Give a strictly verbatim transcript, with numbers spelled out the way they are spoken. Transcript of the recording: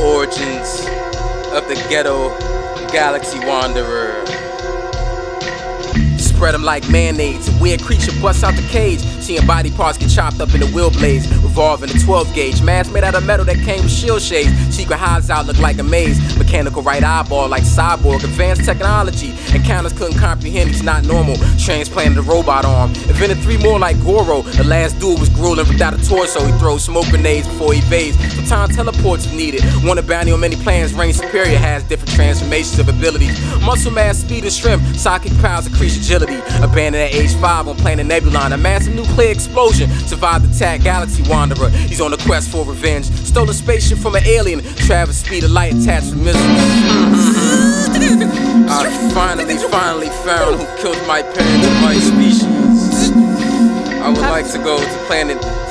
origins of the ghetto galaxy wanderer. Spread them like mayonnaise. A weird creature busts out the cage. Seeing body parts get chopped up in the wheel blades. Revolving the twelve gauge. Mask made out of metal that came with shield shades. Secret hides out look like a maze. Mechanical right eyeball like cyborg. Advanced technology. Encounters couldn't comprehend he's not normal. Transplanted a robot arm. Invented three more like Goro. The last dude was grueling without a torso. He throws smoke grenades before he evades. Sometimes teleports if needed. One a bounty on many plans. Range superior has different transformations of abilities. Muscle mass, speed and strength. Sidekick powers increase agility. Abandoned at age five on planet Nebulon. A massive nuclear explosion. Survived the attack, galaxy wanderer. He's on a quest for revenge. Stole a spaceship from an alien. Travis speed of light attached with missiles. I finally, finally found who killed my parents and my species. I would like to go to planet